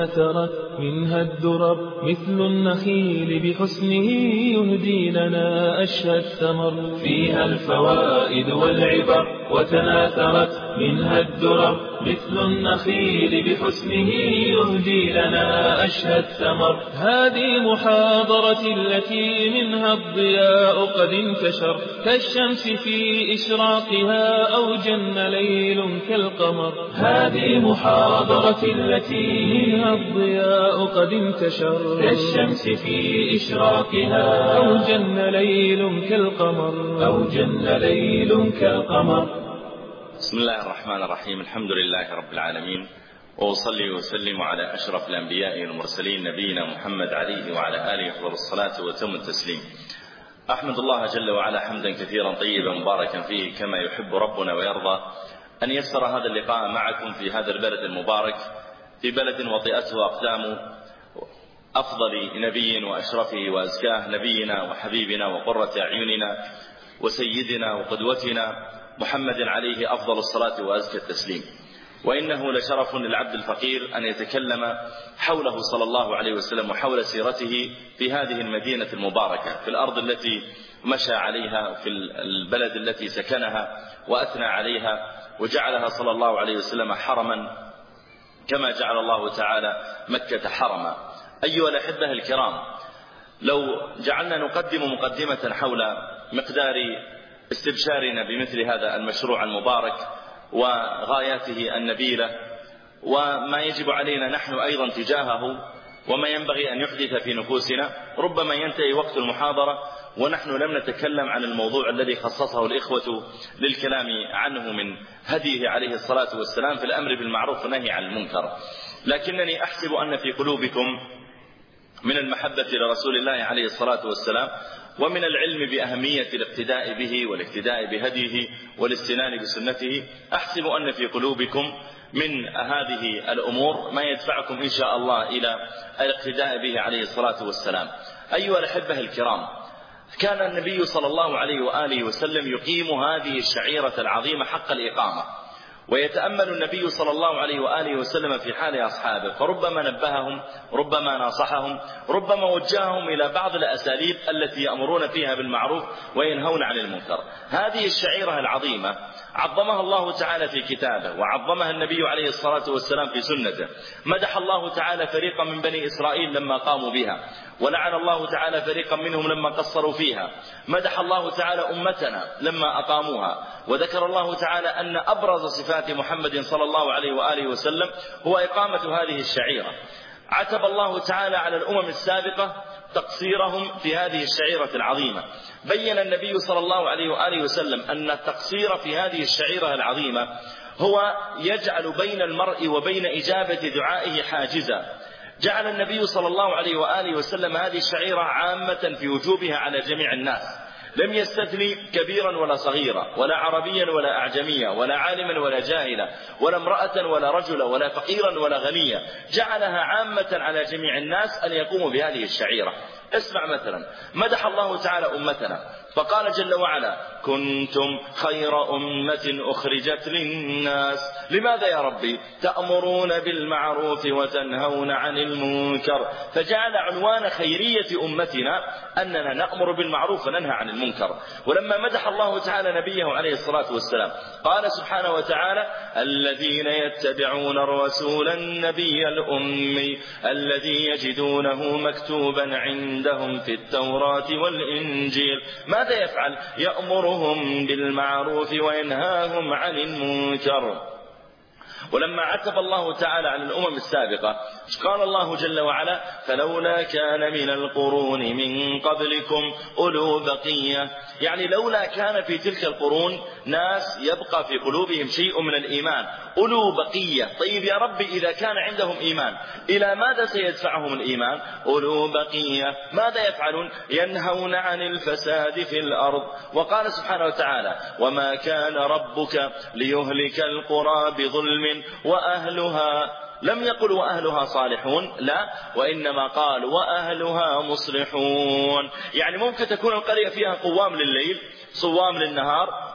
ترت منها الدرر مثل النخيل بحسنه يهدي لنا أشهى الثمر فيها الفوائد والعبر وتناثرت منها الدرر مثل النخيل بحسنه يهدي لنا أشهى الثمر هذه محاضرة التي منها الضياء قد انتشر كالشمس في إشراقها أو جن ليل كالقمر هذه محاضرة التي منها الضياء قد انتشر كالشمس في إشراقها أو جن ليل كالقمر أو جن ليل كالقمر. بسم الله الرحمن الرحيم. الحمد لله رب العالمين، وأصلي وسلم على أشرف الأنبياء والمرسلين نبينا محمد عليه وعلى آله أفضل الصلاة وتم التسليم. أحمد الله جل وعلا حمدا كثيرا طيبا مباركا فيه كما يحب ربنا ويرضى أن يسر هذا اللقاء معكم في هذا البلد المبارك، في بلد وطئته أقدام أفضل نبي وأشرفه وأزكاه نبينا وحبيبنا وقرة أعيننا وسيدنا وقدوتنا محمد عليه أفضل الصلاة وأزكى التسليم. وإنه لشرف للعبد الفقير أن يتكلم حوله صلى الله عليه وسلم وحول سيرته في هذه المدينة المباركة، في الأرض التي مشى عليها، في البلد التي سكنها وأثنى عليها وجعلها صلى الله عليه وسلم حرما كما جعل الله تعالى مكة حرما. أيها الأحبة الكرام، لو جعلنا نقدم مقدمة حول مقدار استبشارنا بمثل هذا المشروع المبارك وغاياته النبيلة وما يجب علينا نحن أيضا تجاهه وما ينبغي أن يحدث في نفوسنا، ربما ينتهي وقت المحاضرة ونحن لم نتكلم عن الموضوع الذي خصصه الإخوة للكلام عنه من هديه عليه الصلاة والسلام في الأمر بالمعروف والنهي عن المنكر. لكنني أحسب أن في قلوبكم من المحبة لرسول الله عليه الصلاة والسلام ومن العلم بأهمية الاقتداء به والاقتداء بهديه والاستنان بسنته، أحسب أن في قلوبكم من هذه الأمور ما يدفعكم إن شاء الله إلى الاقتداء به عليه الصلاة والسلام. أيها الأحبة الكرام، كان النبي صلى الله عليه وآله وسلم يقيم هذه الشعيرة العظيمة حق الإقامة، ويتأمل النبي صلى الله عليه وآله وسلم في حال أصحابه، فربما نبههم، ربما ناصحهم، ربما وجههم إلى بعض الأساليب التي يأمرون فيها بالمعروف وينهون عن المنكر. هذه الشعيرة العظيمة عظمها الله تعالى في كتابه، وعظمها النبي عليه الصلاة والسلام في سنته. مدح الله تعالى فريقا من بني إسرائيل لما قاموا بها، ولعن الله تعالى فريقا منهم لما قصروا فيها. مدح الله تعالى أمتنا لما أقاموها، وذكر الله تعالى أن أبرز صفات محمد صلى الله عليه وآله وسلم هو إقامة هذه الشعيرة. عتب الله تعالى على الأمم السابقة تقصيرهم في هذه الشعيرة العظيمة. بين النبي صلى الله عليه وآله وسلم أن التقصير في هذه الشعيرة العظيمة هو يجعل بين المرء وبين إجابة دعائه حاجزا. جعل النبي صلى الله عليه وآله وسلم هذه الشعيرة عامة في وجوبها على جميع الناس، لم يستثني كبيرا ولا صغيرا، ولا عربيا ولا أعجميا، ولا عالما ولا جاهلا، ولا امرأة ولا رجلا، ولا فقيرا ولا غنيا. جعلها عامة على جميع الناس أن يقوموا بهذه الشعيرة. اسمع مثلا، مدح الله تعالى أمتنا فقال جل وعلا: كنتم خير أمة أخرجت للناس. لماذا يا ربي؟ تأمرون بالمعروف وتنهون عن المنكر. فجعل عنوان خيرية أمتنا أننا نأمر بالمعروف وننهى عن المنكر. ولما مدح الله تعالى نبيه عليه الصلاة والسلام قال سبحانه وتعالى: الذين يتبعون الرسول النبي الأمي الذي يجدونه مكتوبا عندهم في التوراة والإنجيل. ماذا يفعل؟ يأمرهم بالمعروف وينهاهم عن المنكر. ولما عتب الله تعالى عن الأمم السابقة قال الله جل وعلا: فلولا كان من القرون من قبلكم أولو بقية. يعني لولا كان في تلك القرون ناس يبقى في قلوبهم شيء من الإيمان، أولو بقية. طيب يا رب، إذا كان عندهم إيمان إلى ماذا سيدفعهم الإيمان؟ أولو بقية. ماذا يفعلون؟ ينهون عن الفساد في الأرض. وقال سبحانه وتعالى: وما كان ربك ليهلك القرى بظلم وأهلها. لم يقل وأهلها صالحون، لا، وإنما قال وأهلها مصلحون. يعني ممكن تكون القرية فيها قوام لليل صوام للنهار،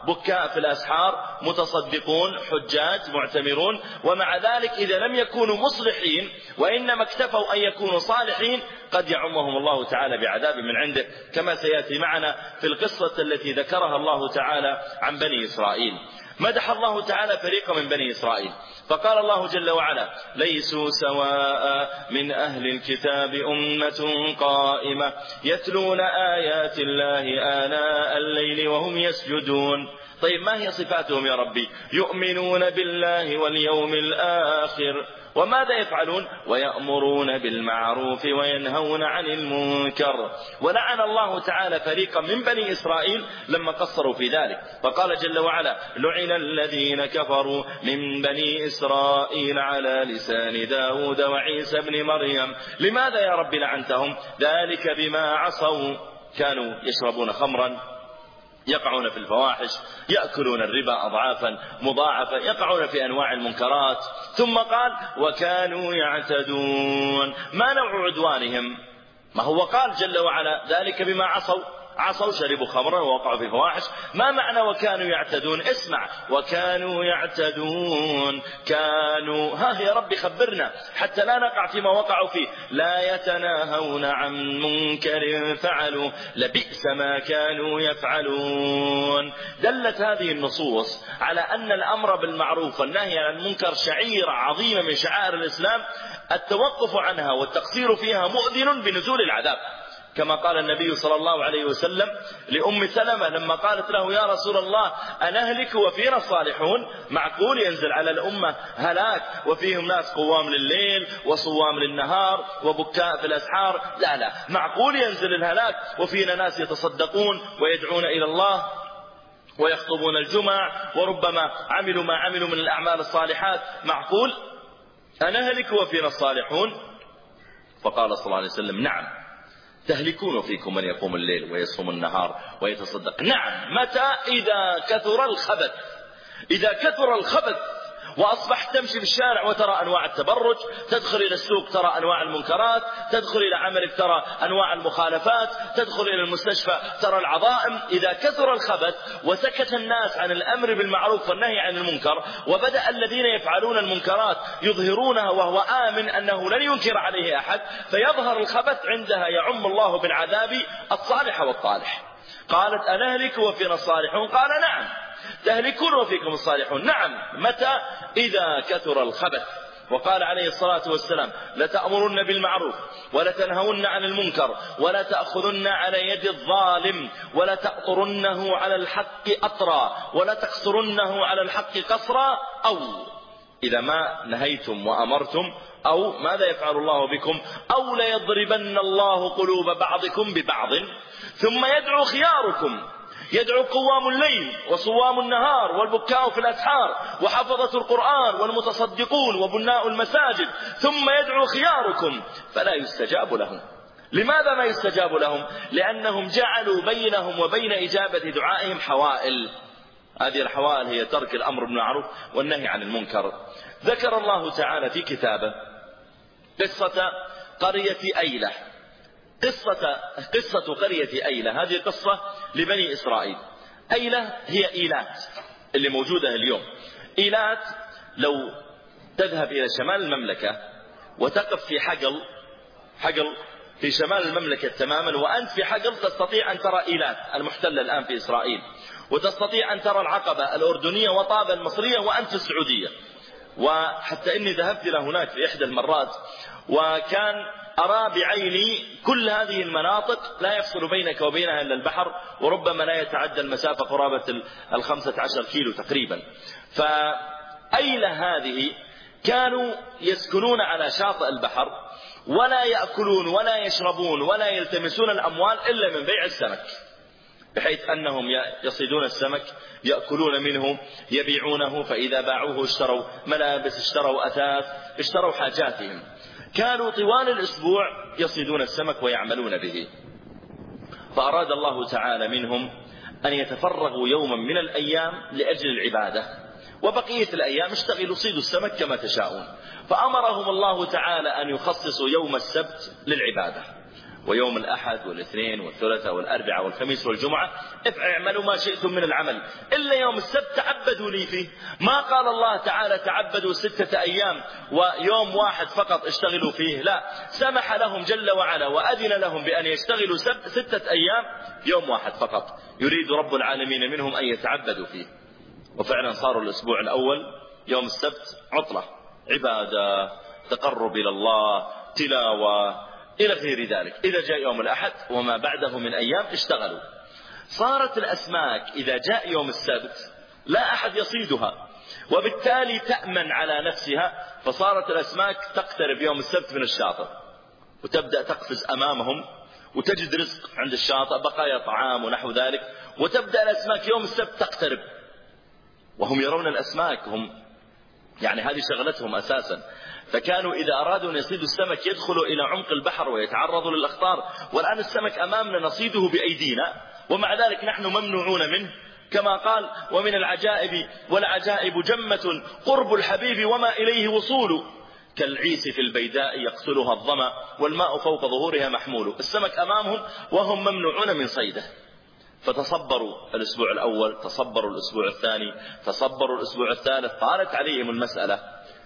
بكاء في الأسحار، متصدقون، حجاج، معتمرون، ومع ذلك إذا لم يكونوا مصلحين وإنما اكتفوا أن يكونوا صالحين قد يعمهم الله تعالى بعذاب من عنده، كما سيأتي معنا في القصة التي ذكرها الله تعالى عن بني إسرائيل. مدح الله تعالى فريقا من بني إسرائيل فقال الله جل وعلا: ليسوا سواء من أهل الكتاب أمة قائمة يتلون آيات الله آناء الليل وهم يسجدون. طيب ما هي صفاتهم يا ربي؟ يؤمنون بالله واليوم الآخر، وماذا يفعلون؟ ويأمرون بالمعروف وينهون عن المنكر. ولعن الله تعالى فريقا من بني إسرائيل لما قصروا في ذلك، فقال جل وعلا: لعن الذين كفروا من بني إسرائيل على لسان داود وعيسى بن مريم. لماذا يا رب لعنتهم؟ ذلك بما عصوا، كانوا يشربون خمرا، يقعون في الفواحش، يأكلون الربا أضعافا مضاعفة، يقعون في أنواع المنكرات. ثم قال: وكانوا يعتدون. ما نوع عدوانهم؟ ما هو قال جل وعلا: ذلك بما عصوا شربوا خمرا ووقعوا في الفواحش. ما معنى وكانوا يعتدون؟ اسمع: وكانوا يعتدون، كانوا يا رب خبرنا حتى لا نقع فيما وقعوا فيه. لا يتناهون عن منكر فعلوا لبئس ما كانوا يفعلون. دلت هذه النصوص على أن الأمر بالمعروف والنهي عن المنكر شعيرة عظيمة من شعائر الإسلام، التوقف عنها والتقصير فيها مؤذن بنزول العذاب، كما قال النبي صلى الله عليه وسلم لأم سلمة لما قالت له: يا رسول الله أنهلك وفينا الصالحون؟ معقول ينزل على الأمة هلاك وفيهم ناس قوام لليل وصوام للنهار وبكاء في الأسحار؟ لا، معقول ينزل الهلاك وفينا ناس يتصدقون ويدعون إلى الله ويخطبون الجمع وربما عملوا ما عملوا من الأعمال الصالحات؟ معقول؟ أنهلك وفينا الصالحون؟ فقال صلى الله عليه وسلم: نعم، تهلكون فيكم من يقوم الليل ويصوم النهار ويتصدق. نعم، متى؟ إذا كثر الخبث. إذا كثر الخبث وأصبحت تمشي في الشارع وترى أنواع التبرج، تدخل إلى السوق ترى أنواع المنكرات، تدخل إلى عملك ترى أنواع المخالفات، تدخل إلى المستشفى ترى العظائم. إذا كثر الخبث وسكت الناس عن الأمر بالمعروف والنهي عن المنكر، وبدأ الذين يفعلون المنكرات يظهرونها وهو آمن أنه لن ينكر عليه أحد، فيظهر الخبث، عندها يعم الله بالعذاب الصالح والطالح. قالت: أنهلك وفينا الصالحون؟ قال: نعم، تهلكون وفيكم الصالحون. نعم، متى؟ إذا كثر الخبث. وقال عليه الصلاة والسلام: لتأمرن بالمعروف ولتنهون عن المنكر ولا تأخذن على يد الظالم ولا تأطرنه على الحق أطرا ولا تقصرنه على الحق قصرا. أو إذا ما نهيتم وأمرتم، أو ماذا يفعل الله بكم؟ أو ليضربن الله قلوب بعضكم ببعض ثم يدعو خياركم، يدعو قوام الليل وصوام النهار والبكاء في الأسحار وحفظة القرآن والمتصدقون وبناء المساجد، ثم يدعو خياركم فلا يستجاب لهم. لماذا ما يستجاب لهم؟ لأنهم جعلوا بينهم وبين إجابة دعائهم حوائل. هذه الحوائل هي ترك الأمر بالمعروف والنهي عن المنكر. ذكر الله تعالى في كتابه قصة قرية أيلة. قصة قرية أيلة هذه قصة لبني إسرائيل. أيلة هي إيلات اللي موجودة اليوم. إيلات لو تذهب إلى شمال المملكة وتقف في حقل في شمال المملكة تماما، وأنت في حقل تستطيع أن ترى إيلات المحتلة الآن في إسرائيل، وتستطيع أن ترى العقبة الأردنية وطابة المصرية وأنت في السعودية. وحتى إني ذهبت إلى هناك في إحدى المرات، وكان أرى بعيني كل هذه المناطق لا يفصل بينك وبينها إلا البحر، وربما لا يتعدى المسافة قرابة 15 كيلو تقريبا. فأيلة هذه كانوا يسكنون على شاطئ البحر، ولا يأكلون ولا يشربون ولا يلتمسون الأموال إلا من بيع السمك، بحيث أنهم يصيدون السمك، يأكلون منه، يبيعونه، فإذا باعوه اشتروا ملابس، اشتروا أثاث، اشتروا حاجاتهم. كانوا طوال الأسبوع يصيدون السمك ويعملون به. فأراد الله تعالى منهم أن يتفرغوا يوما من الأيام لأجل العبادة، وبقية الأيام اشتغلوا صيدوا السمك كما تشاءون. فأمرهم الله تعالى أن يخصصوا يوم السبت للعبادة، ويوم الأحد والاثنين والثلاثاء والأربعاء والخميس والجمعة اعملوا ما شئتم من العمل إلا يوم السبت تعبدوا لي فيه. ما قال الله تعالى تعبدوا 6 أيام ويوم واحد فقط اشتغلوا فيه، لا، سمح لهم جل وعلا وأذن لهم بأن يشتغلوا 6 أيام، يوم واحد فقط يريد رب العالمين منهم أن يتعبدوا فيه. وفعلا صاروا الأسبوع الأول يوم السبت عطلة، عبادة، تقرب إلى الله، تلاوة، إلى غير ذلك. إذا جاء يوم الأحد وما بعده من أيام اشتغلوا. صارت الأسماك إذا جاء يوم السبت لا أحد يصيدها، وبالتالي تأمن على نفسها، فصارت الأسماك تقترب يوم السبت من الشاطئ وتبدأ تقفز أمامهم وتجد رزق عند الشاطئ، بقايا طعام ونحو ذلك، وتبدأ الأسماك يوم السبت تقترب، وهم يرون الأسماك، هم يعني هذه شغلتهم أساسا. فكانوا إذا أرادوا أن يصيدوا السمك يدخلوا إلى عمق البحر ويتعرضوا للأخطار، والآن السمك أمامنا نصيده بأيدينا، ومع ذلك نحن ممنوعون منه، كما قال: ومن العجائب والعجائب جمة قرب الحبيب وما إليه وصول، كالعيس في البيداء يقتلها الظما والماء فوق ظهورها محمول. السمك أمامهم وهم ممنوعون من صيده. فتصبروا الأسبوع الأول، تصبروا الأسبوع الثاني، تصبروا الأسبوع الثالث، طالت عليهم المسألة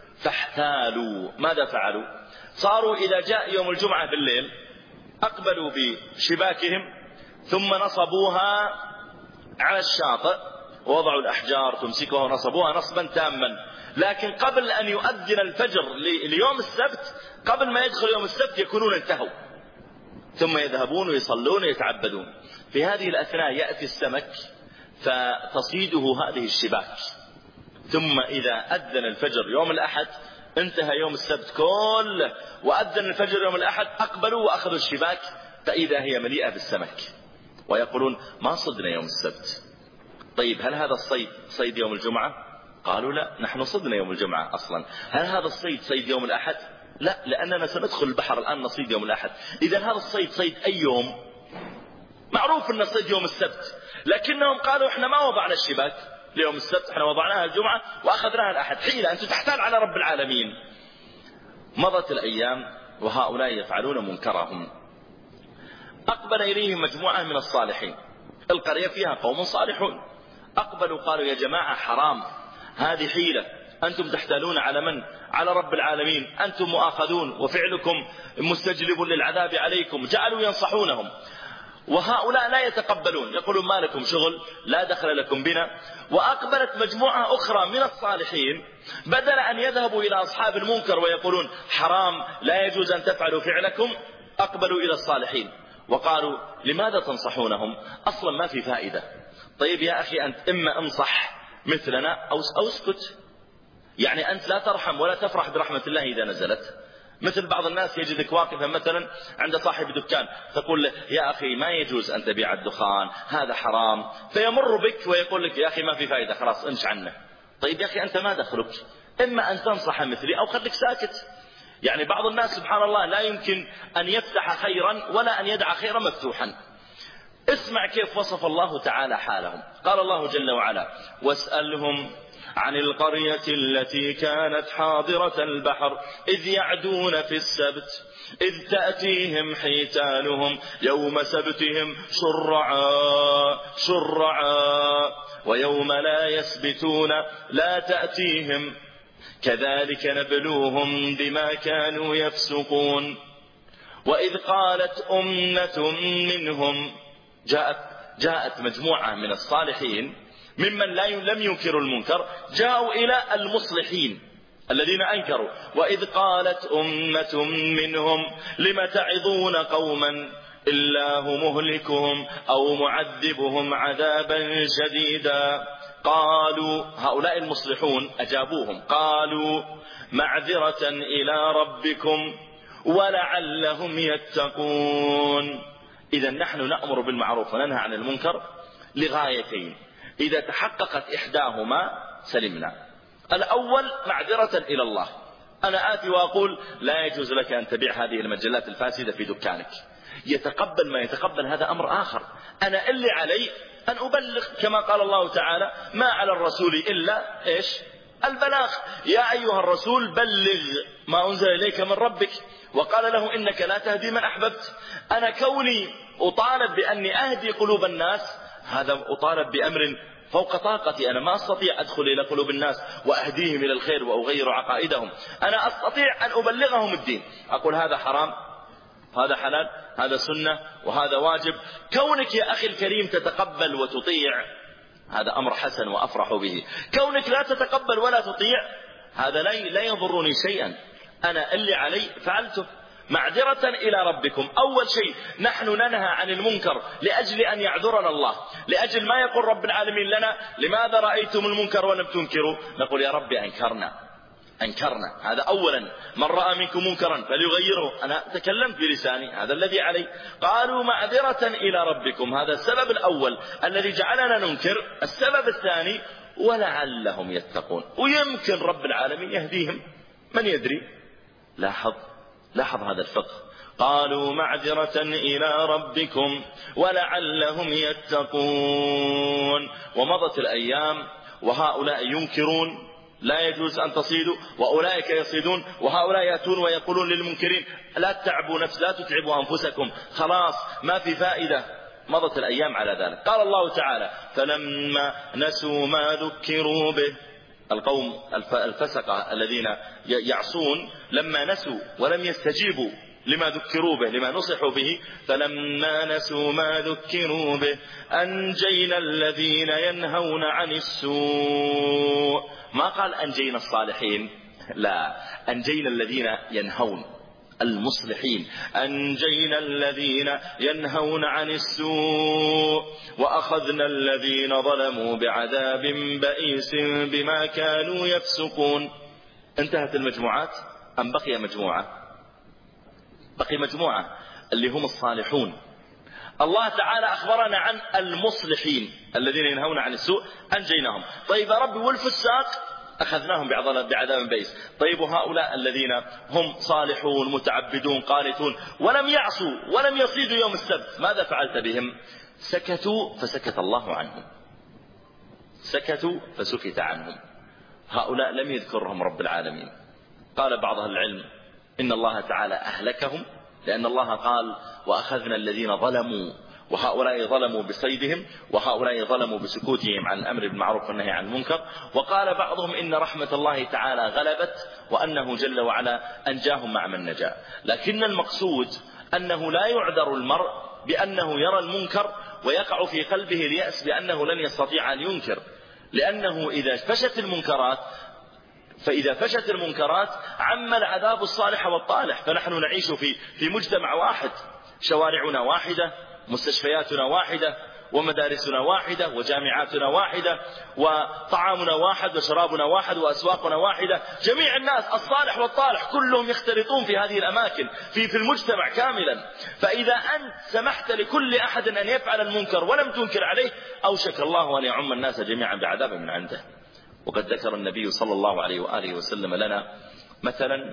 فاحتالوا. ماذا فعلوا؟ صاروا إذا جاء يوم الجمعة بالليل أقبلوا بشباكهم ثم نصبوها على الشاطئ ووضعوا الأحجار تمسكها ونصبوها نصبا تاما، لكن قبل أن يؤذن الفجر ليوم السبت، قبل ما يدخل يوم السبت يكونون انتهوا، ثم يذهبون ويصلون ويتعبدون. في هذه الأثناء يأتي السمك فتصيده هذه الشباك، ثم إذا أذن الفجر يوم الأحد انتهى يوم السبت كله، وأذن الفجر يوم الأحد أقبلوا وأخذوا الشباك فإذا هي مليئة بالسمك، ويقولون: ما صدنا يوم السبت. طيب هل هذا الصيد صيد يوم الجمعة؟ قالوا: لا، نحن صدنا يوم الجمعة أصلا. هل هذا الصيد صيد يوم الأحد؟ لا، لأننا سندخل البحر الآن نصيد يوم الأحد. إذا هذا الصيد صيد أي يوم؟ معروف أن الصيد يوم السبت، لكنهم قالوا: إحنا ما وضعنا الشباك ليوم السبت، إحنا وضعناها الجمعة وأخذناها الأحد. حيلة، أنت تحتال على رب العالمين. مضت الأيام وهؤلاء يفعلون منكرهم. أقبل إليهم مجموعة من الصالحين، القرية فيها قوم صالحون، أقبلوا قالوا: يا جماعة حرام، هذه حيلة، أنتم تحتالون على من؟ على رب العالمين، أنتم مؤاخذون وفعلكم مستجلب للعذاب عليكم. جعلوا ينصحونهم، وهؤلاء لا يتقبلون، يقولون: ما لكم شغل، لا دخل لكم بنا. وأقبلت مجموعة أخرى من الصالحين، بدل أن يذهبوا إلى أصحاب المنكر ويقولون حرام لا يجوز أن تفعلوا فعلكم، أقبلوا إلى الصالحين وقالوا: لماذا تنصحونهم؟ أصلا ما في فائدة. طيب يا أخي، أنت إما انصح مثلنا أو اسكت. يعني أنت لا ترحم ولا تفرح برحمة الله إذا نزلت. مثل بعض الناس يجدك واقفا مثلا عند صاحب دكان، تقول له: يا أخي ما يجوز أن تبيع الدخان، هذا حرام، فيمر بك ويقول لك: يا أخي ما في فائدة، خلاص امش عنه. طيب يا أخي أنت ما دخلك؟ إما أن تنصح مثلي أو خليك ساكت. يعني بعض الناس سبحان الله لا يمكن أن يفتح خيرا ولا أن يدع خيرا مفتوحا. اسمع كيف وصف الله تعالى حالهم. قال الله جل وعلا: واسألهم عن القرية التي كانت حاضرة البحر إذ يعدون في السبت إذ تأتيهم حيتانهم يوم سبتهم شرعا ويوم لا يسبتون لا تأتيهم كذلك نبلوهم بما كانوا يفسقون. وإذ قالت أمة منهم، جاءت مجموعة من الصالحين ممن لم ينكروا المنكر، جاءوا إلى المصلحين الذين أنكروا. وإذ قالت أمة منهم لم تعظون قوما الله مهلكهم أو معذبهم عذابا شديدا. قالوا، هؤلاء المصلحون أجابوهم، قالوا: معذرة إلى ربكم ولعلهم يتقون. إذا نحن نأمر بالمعروف وننهى عن المنكر لغايتين، إذا تحققت إحداهما سلمنا. الأول معذرة إلى الله، أنا آتي وأقول: لا يجوز لك أن تبيع هذه المجلات الفاسدة في دكانك. يتقبل ما يتقبل، هذا أمر آخر. أنا اللي علي أن أبلغ، كما قال الله تعالى: ما على الرسول إلا إيش؟ البلاغ. يا أيها الرسول بلغ ما أنزل إليك من ربك وقال له إنك لا تهدي من أحببت. أنا كوني أطالب بأني أهدي قلوب الناس، هذا أطالب بأمر فوق طاقتي. أنا ما أستطيع أدخل إلى قلوب الناس وأهديهم إلى الخير وأغير عقائدهم. أنا أستطيع أن أبلغهم الدين، أقول هذا حرام، هذا حلال، هذا سنة، وهذا واجب. كونك يا أخي الكريم تتقبل وتطيع هذا أمر حسن وأفرح به. كونك لا تتقبل ولا تطيع هذا لا يضرني شيئا، أنا اللي علي فعلته. معذرة إلى ربكم. أول شيء نحن ننهى عن المنكر لأجل أن يعذرنا الله، لأجل ما يقول رب العالمين لنا لماذا رأيتم المنكر ولم تنكروا، نقول يا ربي أنكرنا. هذا أولا. من رأى منكم منكرا فليغيره، أنا تكلمت بلساني، هذا الذي علي. قالوا معذرة إلى ربكم، هذا السبب الأول الذي جعلنا ننكر. السبب الثاني ولعلهم يتقون، ويمكن رب العالمين يهديهم، من يدري. لاحظ هذا الفقه. قالوا معذرة إلى ربكم ولعلهم يتقون. ومضت الأيام وهؤلاء ينكرون لا يجوز أن تصيدوا، وأولئك يصيدون، وهؤلاء يأتون ويقولون للمنكرين لا تتعبوا أنفسكم، خلاص ما في فائدة. مضت الأيام على ذلك. قال الله تعالى فلما نسوا ما ذكروا به، القوم الفسقة الذين يعصون لما نسوا ولم يستجيبوا لما ذكروا به، لما نصحوا به، فلما نسوا ما ذكروا به أنجينا الذين ينهون عن السوء. ما قال أنجينا الصالحين، لا، أنجينا الذين ينهون، المصلحين. أنجينا الذين ينهون عن السوء وأخذنا الذين ظلموا بعذاب بئيس بما كانوا يفسقون. انتهت المجموعات أم بقي مجموعة؟ بقي مجموعة اللي هم الصالحون. الله تعالى أخبرنا عن المصلحين الذين ينهون عن السوء، أنجيناهم. طيب يا رب والفساق أخذناهم بعذاب بئيس. طيب وهؤلاء الذين هم صالحون متعبدون قانتون ولم يعصوا ولم يصيدوا يوم السبت، ماذا فعلت بهم؟ سكتوا فسكت الله عنهم، سكتوا فسكت عنهم. هؤلاء لم يذكرهم رب العالمين. قال بعض أهل العلم إن الله تعالى أهلكهم لأن الله قال وأخذنا الذين ظلموا، وهؤلاء ظلموا بصيدهم وهؤلاء ظلموا بسكوتهم عن الأمر بالمعروف والنهي عن المنكر. وقال بعضهم إن رحمة الله تعالى غلبت وأنه جل وعلا أنجاهم مع من نجا. لكن المقصود أنه لا يعذر المرء بأنه يرى المنكر ويقع في قلبه اليأس بأنه لن يستطيع أن ينكر، لأنه فإذا فشت المنكرات عم العذاب الصالح والطالح. فنحن نعيش في مجتمع واحد، شوارعنا واحدة، مستشفياتنا واحدة، ومدارسنا واحدة، وجامعاتنا واحدة، وطعامنا واحد، وشرابنا واحد، وأسواقنا واحدة. جميع الناس الصالح والطالح كلهم يختلطون في هذه الأماكن في المجتمع كاملا. فإذا أنت سمحت لكل أحد أن يفعل المنكر ولم تنكر عليه أوشك الله أن يعم الناس جميعا بعذاب من عنده. وقد ذكر النبي صلى الله عليه وآله وسلم لنا مثلا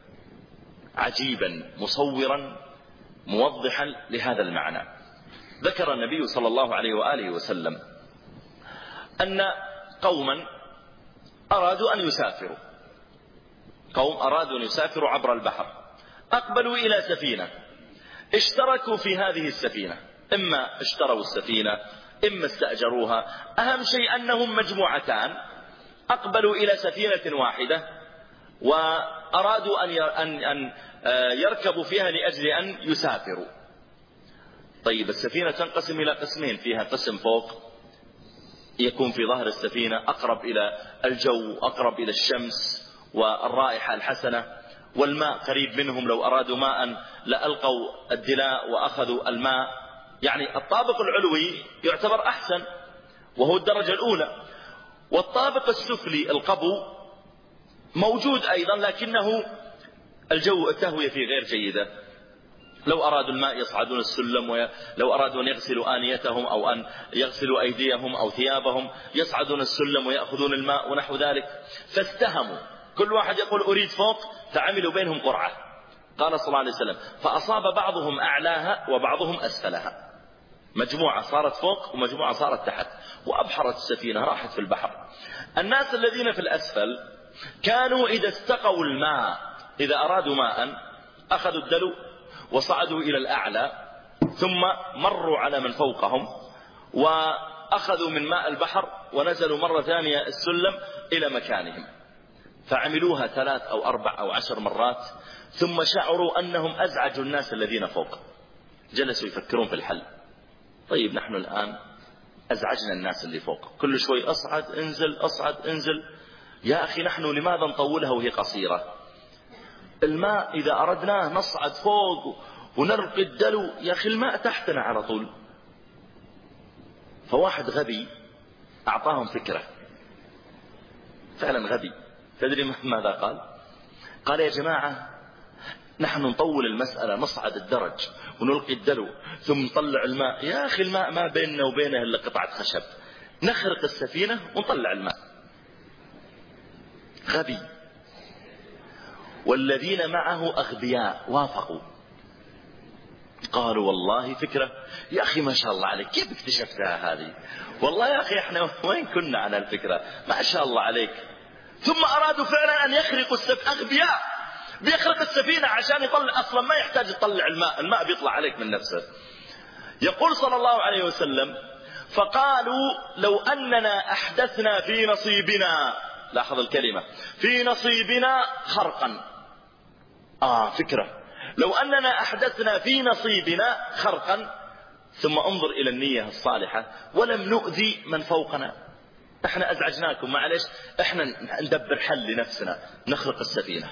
عجيبا مصورا موضحا لهذا المعنى. ذكر النبي صلى الله عليه وآله وسلم أن قوما أرادوا أن يسافروا، قوم أرادوا أن يسافروا عبر البحر، أقبلوا إلى سفينة، اشتركوا في هذه السفينة، إما اشتروا السفينة إما استأجروها. أهم شيء أنهم مجموعتان أقبلوا إلى سفينة واحدة وأرادوا أن يركبوا فيها لأجل أن يسافروا. طيب السفينة تنقسم إلى قسمين، فيها قسم فوق يكون في ظهر السفينة أقرب إلى الجو، أقرب إلى الشمس والرائحة الحسنة، والماء قريب منهم، لو أرادوا ماء لألقوا الدلاء وأخذوا الماء. يعني الطابق العلوي يعتبر أحسن وهو الدرجة الأولى، والطابق السفلي القبو موجود أيضا لكنه التهوية فيه غير جيدة. لو أرادوا الماء يصعدون السلم، ولو أرادوا أن يغسلوا آنيتهم أو أن يغسلوا أيديهم أو ثيابهم يصعدون السلم ويأخذون الماء ونحو ذلك. فاستهموا، كل واحد يقول أريد فوق، فعملوا بينهم قرعة. قال صلى الله عليه وسلم فأصاب بعضهم أعلاها وبعضهم أسفلها، مجموعة صارت فوق ومجموعة صارت تحت، وأبحرت السفينة راحت في البحر. الناس الذين في الأسفل كانوا إذا استقوا الماء، إذا أرادوا ماء أخذوا الدلو وصعدوا إلى الأعلى، ثم مروا على من فوقهم وأخذوا من ماء البحر ونزلوا مرة ثانية السلم إلى مكانهم، فعملوها 3 أو 4 أو 10 مرات، ثم شعروا أنهم أزعجوا الناس الذين فوق. جلسوا يفكرون في الحل. طيب نحن الآن أزعجنا الناس اللي فوق، كل شوي أصعد انزل أصعد انزل، يا أخي نحن لماذا نطولها وهي قصيرة؟ الماء إذا أردناه نصعد فوق ونرقي الدلو، يا أخي الماء تحتنا على طول. فواحد غبي أعطاهم فكرة، فعلا غبي. تدري ماذا قال؟ قال يا جماعة نحن نطول المسألة، نصعد الدرج ونلقي الدلو ثم نطلع الماء. يا أخي الماء ما بيننا وبينه إلا قطعة خشب، نخرق السفينة ونطلع الماء. غبي. والذين معه أغبياء وافقوا، قالوا والله فكرة. يا أخي ما شاء الله عليك، كيف اكتشفتها هذه؟ والله يا أخي احنا وين كنا على الفكرة، ما شاء الله عليك. ثم أرادوا فعلا أن يخرقوا السفينة. أغبياء، بيخرق السفينة عشان يطلع، أصلا ما يحتاج يطلع الماء، الماء بيطلع عليك من نفسه. يقول صلى الله عليه وسلم فقالوا لو أننا أحدثنا في نصيبنا، لاحظ الكلمة، في نصيبنا خرقا. فكرة، لو أننا أحدثنا في نصيبنا خرقا، ثم انظر إلى النية الصالحة، ولم نؤذي من فوقنا. احنا أزعجناكم، معلش احنا ندبر حل لنفسنا، نخرق السفينة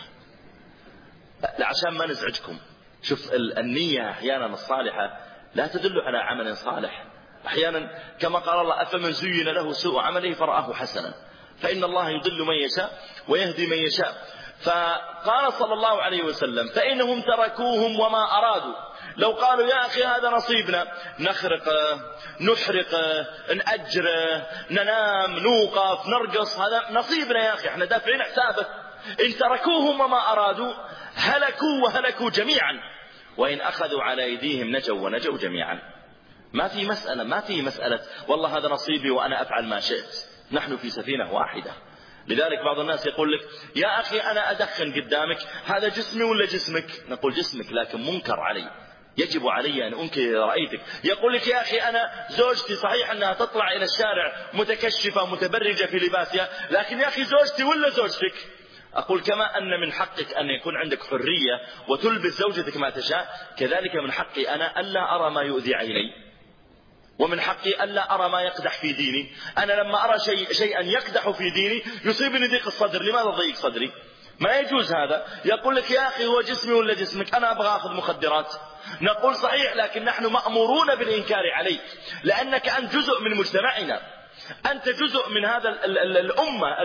عشان ما نزعجكم. شوف النية أحيانا الصالحة لا تدل على عمل صالح. أحيانا كما قال الله أفمن زين له سوء عمله فرآه حسنا، فإن الله يضل من يشاء ويهدي من يشاء. فقال صلى الله عليه وسلم فإنهم تركوهم وما أرادوا. لو قالوا يا أخي هذا نصيبنا، نخرق نحرق نأجر ننام نوقف نرقص، هذا نصيبنا يا أخي احنا دافعين حسابه. إن تركوهم وما أرادوا هلكوا وهلكوا جميعا، وإن أخذوا على أيديهم نجوا ونجوا جميعا. ما في مسألة والله هذا نصيبي وأنا أفعل ما شئت، نحن في سفينة واحدة. لذلك بعض الناس يقول لك يا أخي أنا أدخن قدامك، هذا جسمي ولا جسمك؟ نقول جسمك، لكن منكر علي، يجب علي أن أنكر إذا رأيتك. يقول لك يا أخي أنا زوجتي صحيح أنها تطلع إلى الشارع متكشفة متبرجة في لباسها، لكن يا أخي زوجتي ولا زوجتك؟ أقول كما أن من حقك أن يكون عندك حرية وتلبس زوجتك ما تشاء، كذلك من حقي أنا ألا أرى ما يؤذي عيني، ومن حقي ألا أرى ما يقدح في ديني. أنا لما أرى شيئا يقدح في ديني يصيبني ضيق الصدر، لماذا ضيق صدري؟ ما يجوز هذا. يقول لك يا أخي هو جسمي ولا جسمك؟ أنا أبغى أخذ مخدرات. نقول صحيح، لكن نحن مأمورون بالإنكار عليك، لأنك أنت جزء من مجتمعنا، أنت جزء من هذا الأمة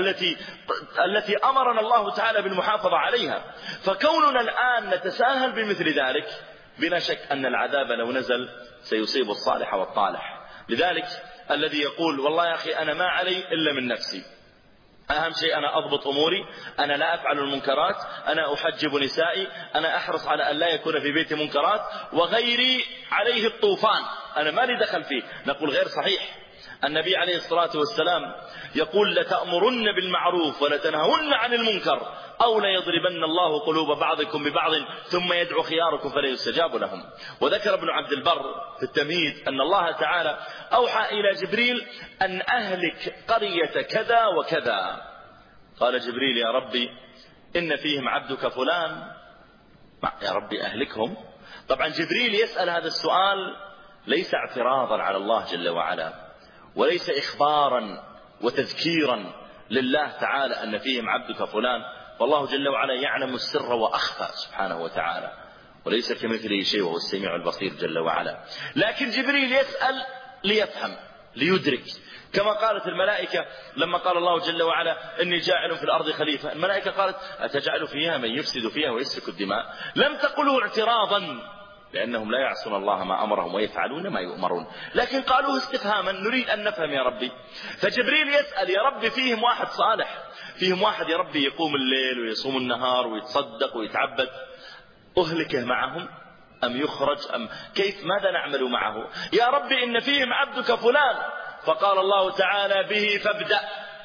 التي أمرنا الله تعالى بالمحافظة عليها. فكوننا الآن نتساهل بمثل ذلك، بلا شك أن العذاب لو نزل سيصيب الصالح والطالح. لذلك الذي يقول والله يا أخي أنا ما علي إلا من نفسي، أهم شيء أنا أضبط أموري، أنا لا أفعل المنكرات، أنا أحجب نسائي، أنا أحرص على أن لا يكون في بيتي منكرات، وغيري عليه الطوفان أنا ما لي دخل فيه، نقول غير صحيح. النبي عليه الصلاة والسلام يقول لتأمرن بالمعروف ولتنهون عن المنكر، أو ليضربن الله قلوب بعضكم ببعض ثم يدعو خياركم فلا يستجاب لهم. وذكر ابن عبد البر في التمهيد أن الله تعالى أوحى إلى جبريل أن أهلك قرية كذا وكذا. قال جبريل يا ربي إن فيهم عبدك فلان، يا ربي أهلكهم. طبعا جبريل يسأل هذا السؤال ليس اعتراضا على الله جل وعلا، وليس إخبارا وتذكيرا لله تعالى أن فيهم عبدك فلان، والله جل وعلا يعلم السر وأخفى سبحانه وتعالى، وليس كمثله شيء وهو السميع البصير جل وعلا. لكن جبريل يسأل ليفهم ليدرك، كما قالت الملائكة لما قال الله جل وعلا إني جاعل في الأرض خليفة، الملائكة قالت أتجعل فيها من يفسد فيها ويسفك الدماء. لم تقلوا اعتراضا، لأنهم لا يعصون الله ما أمرهم ويفعلون ما يؤمرون، لكن قالوه استفهاما نريد أن نفهم يا ربي. فجبريل يسأل يا ربي فيهم واحد صالح، فيهم واحد يا ربي يقوم الليل ويصوم النهار ويتصدق ويتعبد، أهلكه معهم أم يخرج أم كيف، ماذا نعمل معه؟ يا ربي إن فيهم عبدك فلان. فقال الله تعالى به فابدأ،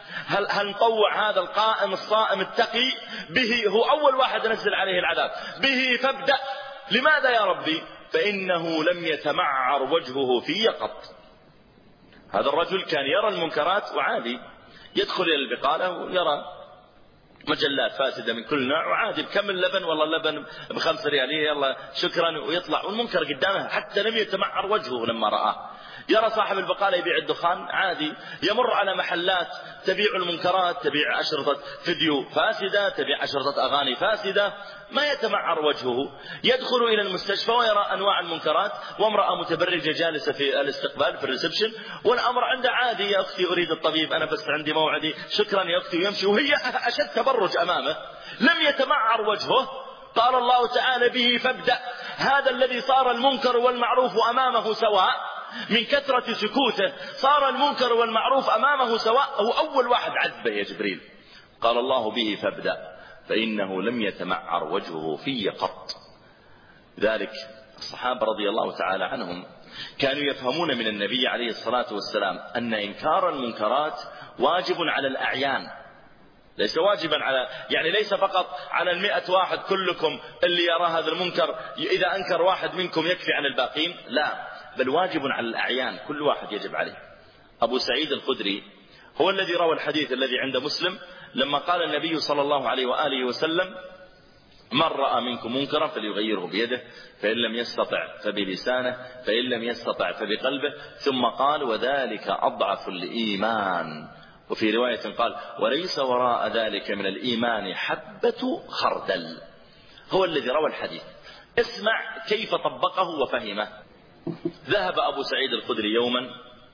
هل نطوع هذا القائم الصائم التقي به؟ هو أول واحد نزل عليه العذاب، به فابدأ. لماذا يا ربي؟ فإنه لم يتمعر وجهه في قط. هذا الرجل كان يرى المنكرات وعادي، يدخل إلى البقالة ويرى مجلات فاسدة من كل نوع وعادي، بكم اللبن؟ والله اللبن ب5 ريالية، يلا شكرا، ويطلع والمنكر قدامه، حتى لم يتمعر وجهه لما رآه. يرى صاحب البقالة يبيع الدخان عادي، يمر على محلات تبيع المنكرات، تبيع أشرطة فيديو فاسدة، تبيع أشرطة أغاني فاسدة، ما يتمعر وجهه. يدخل إلى المستشفى ويرى أنواع المنكرات، وامرأة متبرجة جالسة في الاستقبال في الريسبشن، والأمر عنده عادي، يا أختي أريد الطبيب، أنا بس عندي موعدي، شكرا يا أختي، ويمشي، وهي أشد تبرج أمامه، لم يتمعر وجهه. قال الله تعالى به فابدأ. هذا الذي صار المنكر والمعروف أمامه سواء، من كثرة سكوته صار المنكر والمعروف أمامه سواء، هو أول واحد عذبه يا جبريل. قال الله به فابدأ فإنه لم يتمعر وجهه في قط. ذلك الصحابة رضي الله تعالى عنهم كانوا يفهمون من النبي عليه الصلاة والسلام أن إنكار المنكرات واجب على الأعيان، ليس واجبا على، يعني ليس فقط على 100 واحد كلكم اللي يرى هذا المنكر، إذا أنكر واحد منكم يكفي عن الباقين، لا، بل واجب على الأعيان، كل واحد يجب عليه. أبو سعيد الخدري هو الذي روى الحديث الذي عند مسلم، لما قال النبي صلى الله عليه وآله وسلم: من رأى منكم منكرا فليغيره بيده، فإن لم يستطع فبلسانه، فإن لم يستطع فبقلبه، ثم قال: وذلك أضعف الإيمان. وفي رواية قال: وليس وراء ذلك من الإيمان حبة خردل. هو الذي روى الحديث. اسمع كيف طبقه وفهمه. ذهب أبو سعيد الخدري يوما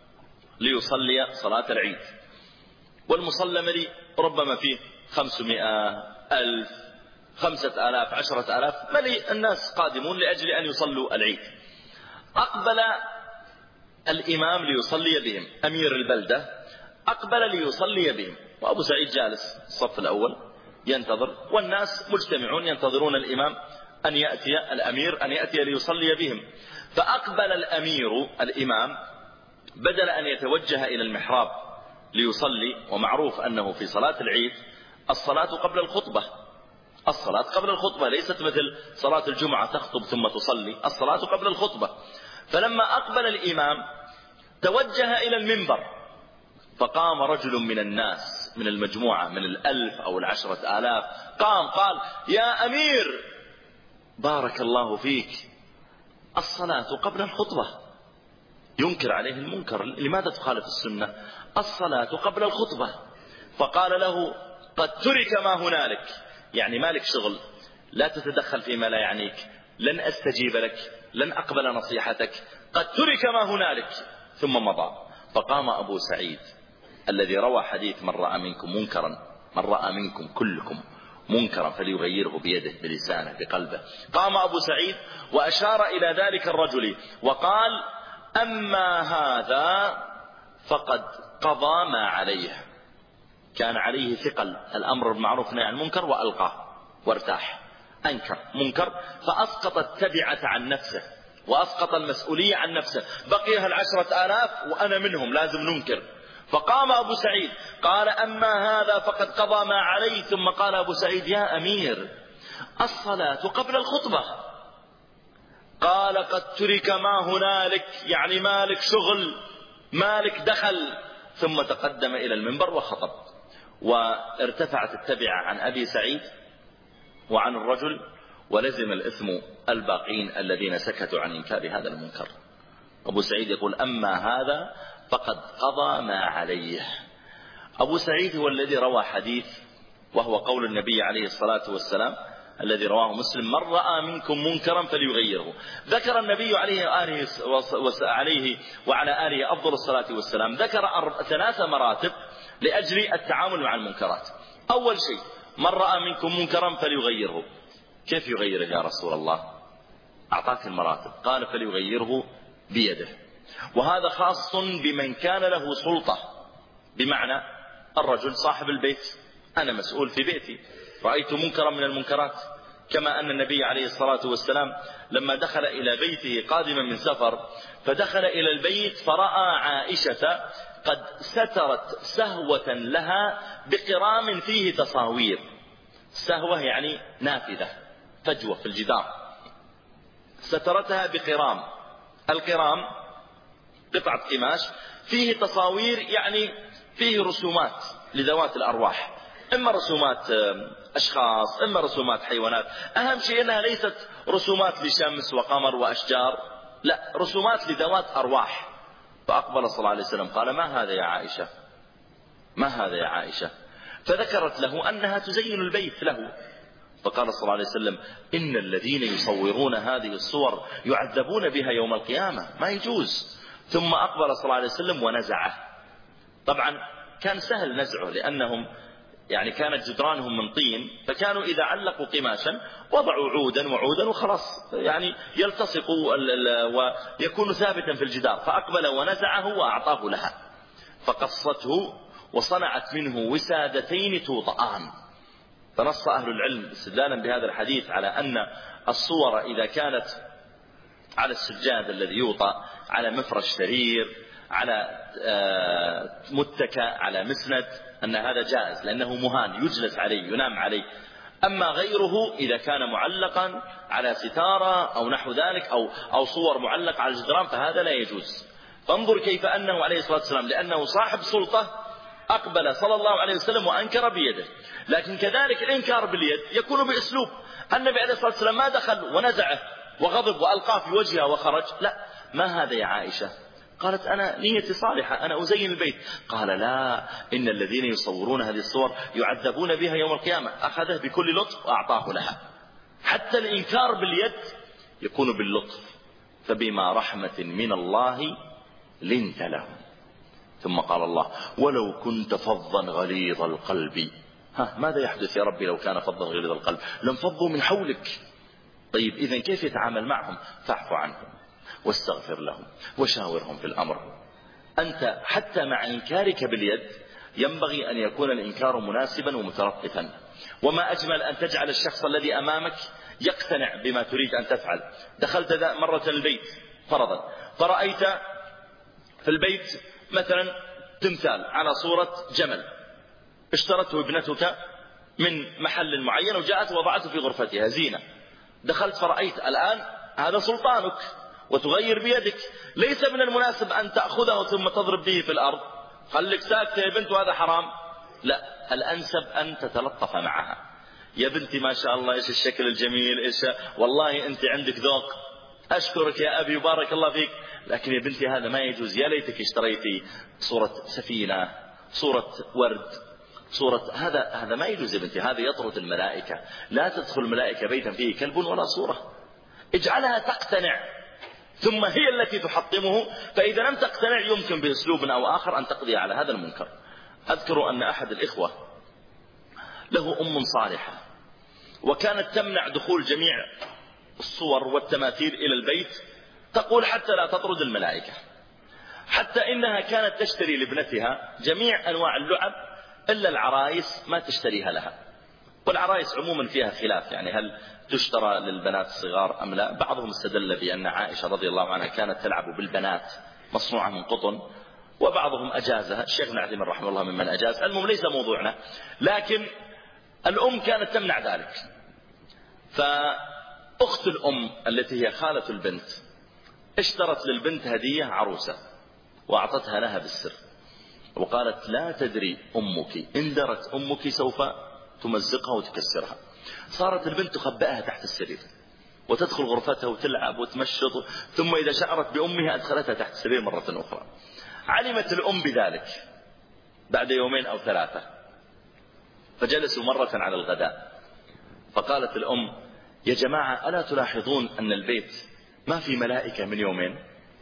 ليصلي صلاة العيد، والمصلى مليء، ربما فيه 500 ألف 5000 10,000 مليء، الناس قادمون لأجل أن يصلوا العيد. أقبل الإمام ليصلي بهم، أمير البلدة أقبل ليصلي بهم، وأبو سعيد جالس الصف الأول ينتظر، والناس مجتمعون ينتظرون الإمام أن يأتي، الأمير أن يأتي ليصلي بهم. فأقبل الإمام بدل أن يتوجه إلى المحراب ليصلي، ومعروف أنه في صلاة العيد الصلاة قبل الخطبة، الصلاة قبل الخطبة ليست مثل صلاة الجمعة تخطب ثم تصلي، الصلاة قبل الخطبة. فلما أقبل الإمام توجه إلى المنبر، فقام رجل من الناس، من المجموعة، من 1000 أو 10,000، قام قال: يا أمير، بارك الله فيك، الصلاة قبل الخطبة. ينكر عليه المنكر، لماذا تخالف السنة؟ الصلاة قبل الخطبة. فقال له: قد ترك ما هنالك، يعني مالك شغل، لا تتدخل فيما لا يعنيك، لن أستجيب لك، لن أقبل نصيحتك، قد ترك ما هنالك. ثم مضى. فقام أبو سعيد الذي روى حديث: من رأى منكم منكرا، من رأى منكم كلكم منكرا فليغيره بيده، بلسانه، بقلبه. قام أبو سعيد وأشار إلى ذلك الرجل وقال: أما هذا فقد قضى ما عليه، كان عليه ثقل الأمر بالمعروف والنهي عن المنكر وألقاه وارتاح، أنكر منكر فأسقط التبعة عن نفسه وأسقط المسؤولية عن نفسه، بقيها 10,000 وأنا منهم لازم ننكر. فقام أبو سعيد قال: أما هذا فقد قضى ما عليه. ثم قال أبو سعيد: يا أمير، الصلاة قبل الخطبة. قال: قد ترك ما هنالك، يعني مالك شغل، مالك دخل. ثم تقدم إلى المنبر وخطب، وارتفعت التبعة عن أبي سعيد وعن الرجل، ولزم الإثم الباقين الذين سكتوا عن إنكار هذا المنكر. أبو سعيد يقول: أما هذا فقد قضى ما عليه. أبو سعيد هو الذي روى حديث، وهو قول النبي عليه الصلاة والسلام الذي رواه مسلم: من رأى منكم منكرا فليغيره. ذكر النبي عليه وعلى آله أفضل الصلاة والسلام، ذكر 3 مراتب لأجل التعامل مع المنكرات. أول شيء: من رأى منكم منكرا فليغيره. كيف يغيره يا رسول الله؟ أعطاك المراتب، قال: فليغيره بيده. وهذا خاص بمن كان له سلطة، بمعنى الرجل صاحب البيت، أنا مسؤول في بيتي، رأيت منكرا من المنكرات، كما أن النبي عليه الصلاة والسلام لما دخل إلى بيته قادما من سفر، فدخل إلى البيت فرأى عائشة قد سترت سهوة لها بقرام فيه تصاوير. سهوة يعني نافذة، فجوة في الجدار، سترتها بقرام. القرام قطعة قماش فيه تصاوير، يعني فيه رسومات لذوات الأرواح، إما رسومات أشخاص إما رسومات حيوانات. أهم شيء أنها ليست رسومات لشمس وقمر وأشجار، لا، رسومات لذوات أرواح. فأقبل صلى الله عليه وسلم قال: ما هذا يا عائشة؟ ما هذا يا عائشة؟ فذكرت له أنها تزين البيت له. فقال صلى الله عليه وسلم: إن الذين يصورون هذه الصور يعذبون بها يوم القيامة، ما يجوز. ثم أقبل صلى الله عليه وسلم ونزعه. طبعا كان سهل نزعه، لأنهم يعني كانت جدرانهم من طين، فكانوا إذا علقوا قماشا وضعوا عودا وعودا وخلاص، يعني يلتصق ويكون ثابتا في الجدار. فأقبل ونزعه وأعطاه لها، فقصته وصنعت منه وسادتين توطآن. فنص أهل العلم استدلالا بهذا الحديث على أن الصور إذا كانت على السجاد الذي يوطأ، على مفرش سرير، على متكأ، على مسند، أن هذا جائز، لأنه مهان يجلس عليه ينام عليه. أما غيره إذا كان معلقا على ستارة أو نحو ذلك، أو صور معلقة على الجدران، فهذا لا يجوز. فانظر كيف أنه عليه الصلاة والسلام لأنه صاحب سلطة أقبل صلى الله عليه وسلم وأنكر بيده. لكن كذلك الإنكار باليد يكون بأسلوب. النبي عليه الصلاة والسلام ما دخل ونزعه وغضب وألقاه في وجهه وخرج، لا، ما هذا يا عائشة؟ قالت: أنا نيتي صالحة، أنا أزين البيت. قال: لا، إن الذين يصورون هذه الصور يعذبون بها يوم القيامة. أخذه بكل لطف وأعطاه لها. حتى الإنكار باليد يكون باللطف. فبما رحمة من الله لنت لهم. ثم قال الله: ولو كنت فظا غليظ القلب. ماذا يحدث يا ربي لو كان فظا غليظ القلب؟ لانفضوا من حولك. طيب إذن كيف يتعامل معهم؟ فاعف عنهم واستغفر لهم وشاورهم في الأمر. أنت حتى مع إنكارك باليد ينبغي أن يكون الإنكار مناسبا ومترقفا. وما أجمل أن تجعل الشخص الذي أمامك يقتنع بما تريد أن تفعل. دخلت مرة البيت فرضا، فرأيت في البيت مثلا تمثال على صورة جمل اشترته ابنتك من محل معين وجاءت وضعته في غرفتها زينة. دخلت فرأيت الآن هذا سلطانك وتغير بيدك. ليس من المناسب أن تأخذه ثم تضرب به في الأرض. خليك ساكتة يا بنت وهذا حرام. لا، الأنسب أن تتلطف معها. يا بنتي ما شاء الله إيش الشكل الجميل، إيش والله أنت عندك ذوق، أشكرك يا أبي وبارك الله فيك، لكن يا بنتي هذا ما يجوز. يا ليتك اشتريتي صورة سفينة، صورة ورد، صورة هذا ما يجوز يا بنتي، هذا يطرد الملائكة. لا تدخل الملائكة بيتا فيه كلب ولا صورة. اجعلها تقتنع ثم هي التي تحطمه. فإذا لم تقتنع يمكن بأسلوب أو آخر أن تقضي على هذا المنكر. أذكر أن أحد الإخوة له أم صالحة، وكانت تمنع دخول جميع الصور والتماثيل إلى البيت، تقول حتى لا تطرد الملائكة. حتى إنها كانت تشتري لابنتها جميع أنواع اللعب إلا العرايس ما تشتريها لها. والعرايس عموما فيها خلاف، يعني هل تشترى للبنات الصغار أم لا. بعضهم استدل بأن عائشة رضي الله عنها كانت تلعب بالبنات مصنوعة من قطن، وبعضهم أجازها. الشيخ ابن عثيمين رحمه الله ممن أجاز. المهم ليس موضوعنا، لكن الأم كانت تمنع ذلك. فأخت الأم التي هي خالة البنت اشترت للبنت هدية عروسة وأعطتها لها بالسر، وقالت: لا تدري أمك إن درت أمك سوف تمزقها وتكسرها. صارت البنت تخبئها تحت السرير وتدخل غرفتها وتلعب وتمشط، ثم إذا شعرت بأمها أدخلتها تحت السرير مرة أخرى. علمت الأم بذلك بعد يومين أو ثلاثة، فجلسوا مرة على الغداء، فقالت الأم: يا جماعة ألا تلاحظون أن البيت ما في ملائكة من يومين؟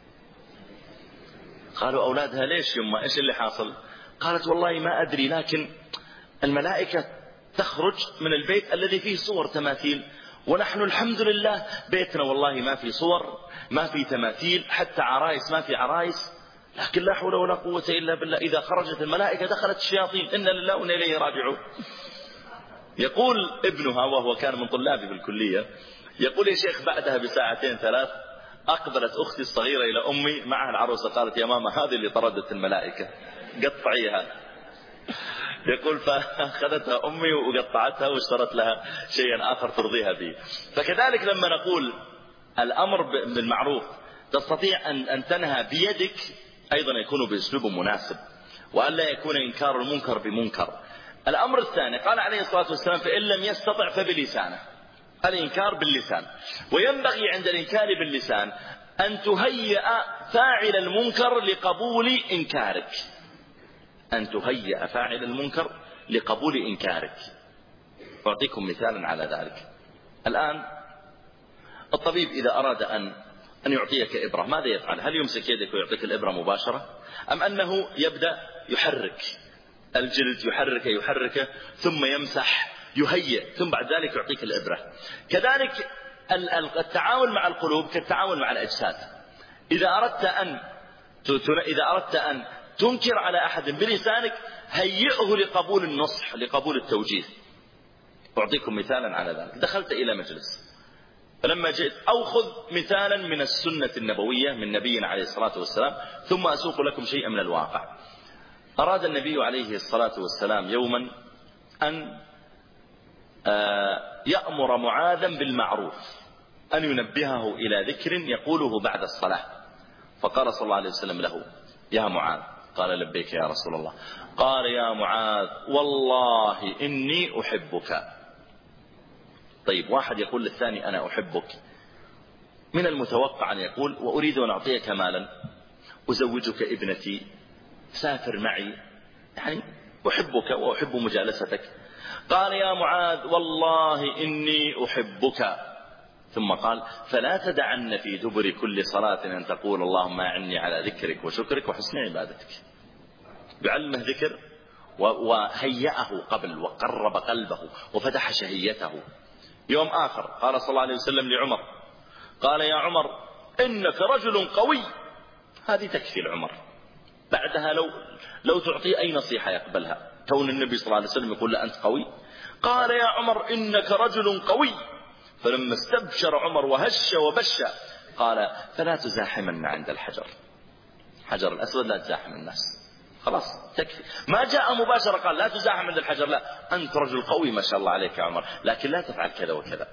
قالوا أولادها: ليش يما إيش اللي حاصل؟ قالت: والله ما أدري، لكن الملائكة تخرج من البيت الذي فيه صور تماثيل، ونحن الحمد لله بيتنا والله ما في صور، ما في تماثيل، حتى عرايس ما في عرايس، لكن لا حول ولا قوة إلا بالله، إذا خرجت الملائكة دخلت الشياطين، إنا لله وإنا إليه راجعون. يقول ابنها وهو كان من طلابي في الكلية، يقول: يا شيخ بعدها بساعتين ثلاث أقبلت أختي الصغيرة إلى أمي معها العروسة، قالت: يا ماما هذه اللي طردت الملائكة. قطعيها. يقول فأخذتها أمي وقطعتها واشترت لها شيئا آخر ترضيها به. فكذلك لما نقول الأمر بالمعروف تستطيع أن تنهى بيدك، أيضا يكون بأسلوب مناسب، وألا يكون إنكار المنكر بمنكر. الأمر الثاني قال عليه الصلاة والسلام فإن لم يستطع فبلسانه، الإنكار باللسان. وينبغي عند الإنكار باللسان أن تهيئ فاعل المنكر لقبول إنكارك، أن تهيئ فاعل المنكر لقبول إنكارك. أعطيكم مثالا على ذلك. الآن الطبيب إذا أراد أن يعطيك إبرة ماذا يفعل؟ هل يمسك يدك ويعطيك الإبرة مباشرة، أم أنه يبدأ يحرك الجلد، يحركه ثم يمسح يهيئ ثم بعد ذلك يعطيك الإبرة؟ كذلك التعامل مع القلوب كالتعامل مع الأجساد. إذا أردت أن تنكر على أحد بلسانك هيئه لقبول النصح، لقبول التوجيه. أعطيكم مثالا على ذلك. دخلت إلى مجلس، فلما جئت أو خذ مثالا من السنة النبوية من نبينا عليه الصلاة والسلام ثم أسوق لكم شيئا من الواقع. أراد النبي عليه الصلاة والسلام يوما أن يأمر معاذا بالمعروف، أن ينبهه إلى ذكر يقوله بعد الصلاة. فقال صلى الله عليه وسلم له يا معاذ، قال لبيك يا رسول الله. قال يا معاذ والله إني أحبك. طيب واحد يقول للثاني أنا أحبك، من المتوقع أن يقول وأريد أن أعطيك مالا، أزوجك ابنتي، سافر معي، يعني أحبك وأحب مجالستك. قال يا معاذ والله إني أحبك، ثم قال فلا تدعن في دبر كل صلاة أن تقول اللهم أعني على ذكرك وشكرك وحسن عبادتك. يعلمه ذكر وهيأه قبل وقرب قلبه وفتح شهيته. يوم آخر قال صلى الله عليه وسلم لعمر، قال يا عمر إنك رجل قوي. هذه تكفي العمر، بعدها لو تعطي أي نصيحة يقبلها، كون النبي صلى الله عليه وسلم يقول له أنت قوي. قال يا عمر إنك رجل قوي. فلما استبشر عمر وهش وبش قال فلا تزاحمن عند الحجر، حجر الأسود لا تزاحم الناس، خلاص تكفي. ما جاء مباشرة قال لا تزاحم عند الحجر، لا أنت رجل قوي ما شاء الله عليك يا عمر، لكن لا تفعل كذا وكذا.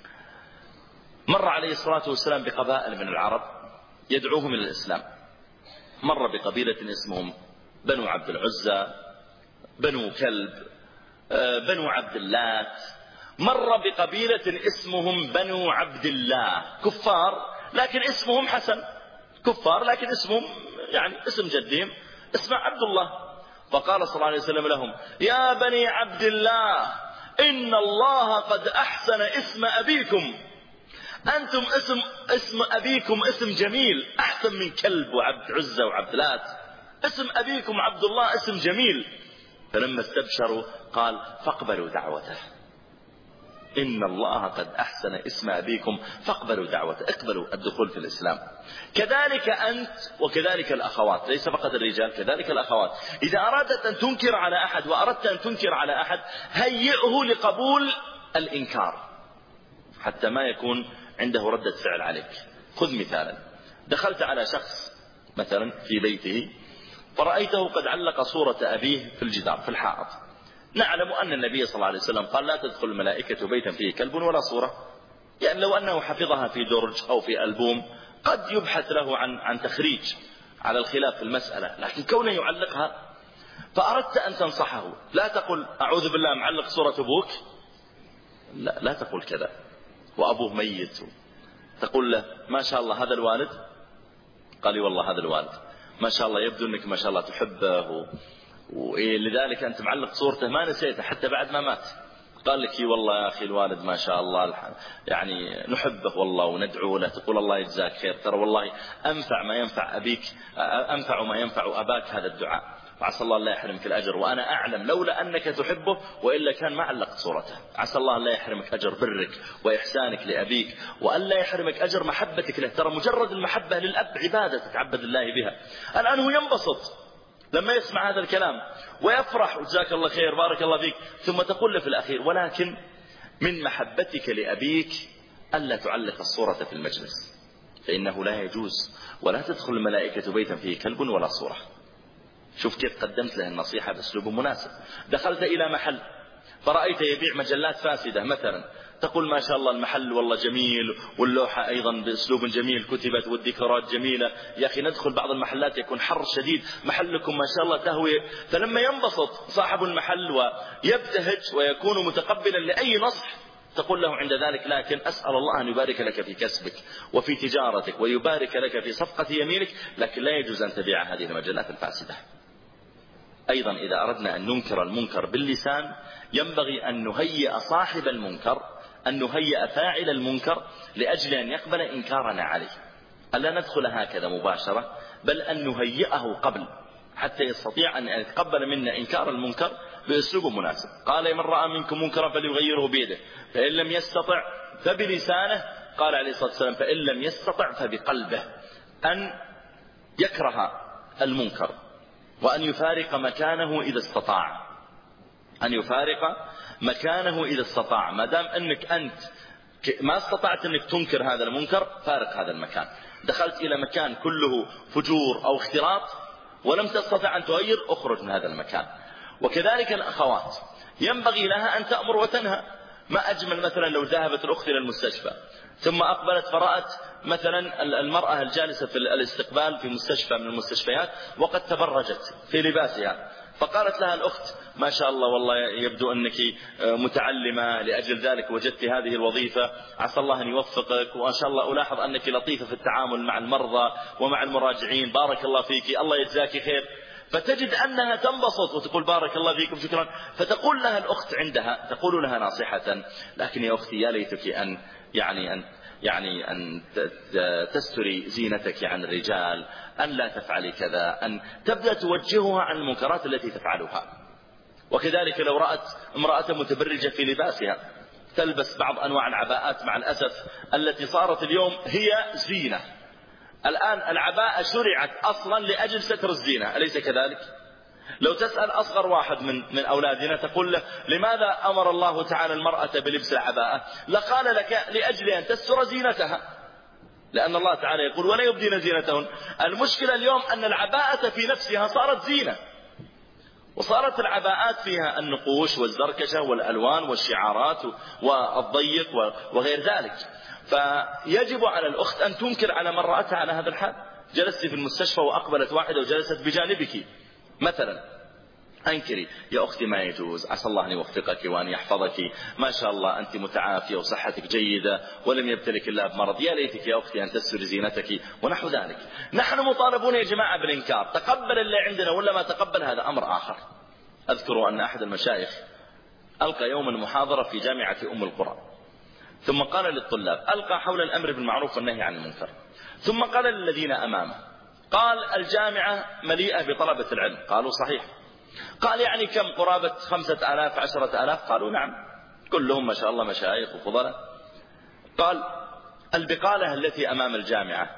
مر عليه الصلاة والسلام بقبائل من العرب يدعوهم إلى الإسلام. مر بقبيلة اسمهم بنو عبد العزى، بنو كلب، بنو عبد اللات. مر بقبيلة اسمهم بنو عبد الله، كفار لكن اسمهم حسن، كفار لكن اسمهم يعني اسم جدهم اسمه عبد الله. فقال صلى الله عليه وسلم لهم يا بني عبد الله إن الله قد أحسن اسم أبيكم، أنتم اسم أبيكم اسم جميل أحسن من كلب وعبد عزة وعبد لات، اسم أبيكم عبد الله اسم جميل. فلما استبشروا قال فاقبلوا دعوته، إن الله قد أحسن اسم أبيكم فاقبلوا دعوته، اقبلوا الدخول في الإسلام. كذلك أنت وكذلك الأخوات، ليس فقط الرجال كذلك الأخوات. إذا أردت أن تنكر على أحد وأردت أن تنكر على أحد هيئه لقبول الإنكار حتى ما يكون عنده ردة فعل عليك. خذ مثالا، دخلت على شخص مثلا في بيته فرأيته قد علق صورة أبيه في الجدار في الحائط. نعلم أن النبي صلى الله عليه وسلم قال لا تدخل الملائكة بيتا فيه كلب ولا صورة، يعني لو أنه حفظها في درج أو في ألبوم قد يبحث له عن تخريج على الخلاف في المسألة، لكن كونه يعلقها. فأردت أن تنصحه، لا تقل أعوذ بالله معلق صورة أبوك، لا تقول كذا وأبوه ميت. تقول له ما شاء الله هذا الوالد، قال لي والله هذا الوالد ما شاء الله يبدو أنك ما شاء الله تحبه لذلك أنت معلق صورته ما نسيته حتى بعد ما مات. قال لك والله يا أخي الوالد ما شاء الله يعني نحبه والله وندعو له، تقول الله يجزاك خير، ترى والله أنفع ما ينفع أبيك، أنفع ما ينفع أباك هذا الدعاء، وعسى الله لا يحرمك الأجر، وأنا أعلم لولا أنك تحبه وإلا كان ما علقت صورته. عسى الله لا يحرمك أجر برك وإحسانك لأبيك، وأن لا يحرمك أجر محبتك له. ترى مجرد المحبة للأب عبادة تتعبد الله بها. الآن هو ينبسط لما يسمع هذا الكلام ويفرح وجزاك الله خير بارك الله فيك، ثم تقول له في الأخير ولكن من محبتك لأبيك ألا تعلق الصورة في المجلس، فإنه لا يجوز، ولا تدخل الملائكة بيتا فيه كلب ولا صورة. شوف كيف قدمت له النصيحة بأسلوب مناسب. دخلت إلى محل فرأيت يبيع مجلات فاسدة مثلا، تقول ما شاء الله المحل والله جميل، واللوحة أيضا بأسلوب جميل كتبت، والديكورات جميلة، يا أخي ندخل بعض المحلات يكون حر شديد، محلكم ما شاء الله تهوية. فلما ينبسط صاحب المحل ويبتهج ويكون متقبلا لأي نصح، تقول له عند ذلك لكن أسأل الله أن يبارك لك في كسبك وفي تجارتك ويبارك لك في صفقة يمينك، لكن لا يجوز أن تبيع هذه المجلات الفاسدة. أيضا إذا أردنا أن ننكر المنكر باللسان، ينبغي أن نهيئ صاحب المنكر، أن نهيئ فاعل المنكر لأجل أن يقبل إنكارنا عليه. ألا ندخل هكذا مباشرة، بل أن نهيئه قبل حتى يستطيع أن يتقبل منا إنكار المنكر بأسلوب مناسب. قال من رأى منكم منكرا فليغيره بيده، فإن لم يستطع فبلسانه، قال عليه الصلاة والسلام فإن لم يستطع فبقلبه. أن يكره المنكر وأن يفارق مكانه إذا استطاع، أن يفارق مكانه إذا استطاع. ما دام أنك أنت ما استطعت أنك تنكر هذا المنكر، فارق هذا المكان. دخلت إلى مكان كله فجور أو اختلاط ولم تستطع أن تغير، أخرج من هذا المكان. وكذلك الأخوات ينبغي لها أن تأمر وتنهى. ما أجمل مثلا لو ذهبت الأخت إلى المستشفى ثم أقبلت فرأت مثلا المرأة الجالسة في الاستقبال في مستشفى من المستشفيات وقد تبرجت في لباسها، فقالت لها الأخت ما شاء الله والله يبدو أنك متعلمة، لأجل ذلك وجدت هذه الوظيفة، عسى الله أن يوفقك، وإن شاء الله ألاحظ أنك لطيفة في التعامل مع المرضى ومع المراجعين، بارك الله فيك، الله يجزاك خير. فتجد أنها تنبسط وتقول بارك الله فيكم شكرا. فتقول لها الأخت عندها، تقول لها ناصحة لكن يا أختي يا ليتك أن تستري زينتك عن الرجال، أن لا تفعلي كذا، أن تبدأ توجهها عن المنكرات التي تفعلها. وكذلك لو رأت امرأة متبرجة في لباسها تلبس بعض أنواع العباءات مع الأسف التي صارت اليوم هي زينة. الآن العباءة شرعت أصلا لأجل ستر الزينة، أليس كذلك؟ لو تسأل أصغر واحد من أولادنا تقول له لماذا أمر الله تعالى المرأة بلبس العباءة؟ لقال لك لأجل أن تستر زينتها، لأن الله تعالى يقول ولا يبدين زينتهن. المشكلة اليوم أن العباءة في نفسها صارت زينة، وصارت العباءات فيها النقوش والزركشة والألوان والشعارات والضيق وغير ذلك. فيجب على الأخت أن تنكر على من رأتها على هذا الحال. جلست في المستشفى وأقبلت واحدة وجلست بجانبك مثلا، أنكري يا أختي ما يجوز، عسى الله أن يوفقك وأن يحفظك، ما شاء الله أنت متعافية وصحتك جيدة ولم يبتلك الله بمرض، يا ليتك يا أختي أن تستر زينتك ونحو ذلك. نحن مطالبون يا جماعة بالإنكار، تقبل اللي عندنا ولا ما تقبل هذا أمر آخر. أذكر أن أحد المشايخ ألقى يوما محاضرة في جامعة أم القرى، ثم قال للطلاب، ألقى حول الأمر بالمعروف والنهي عن المنكر، ثم قال للذين أمامه، قال الجامعة مليئة بطلبة العلم. قالوا صحيح. قال يعني كم؟ قرابة 5000 10,000؟ قالوا نعم، كلهم ما شاء الله مشايخ وفضلاء. قال البقالة التي أمام الجامعة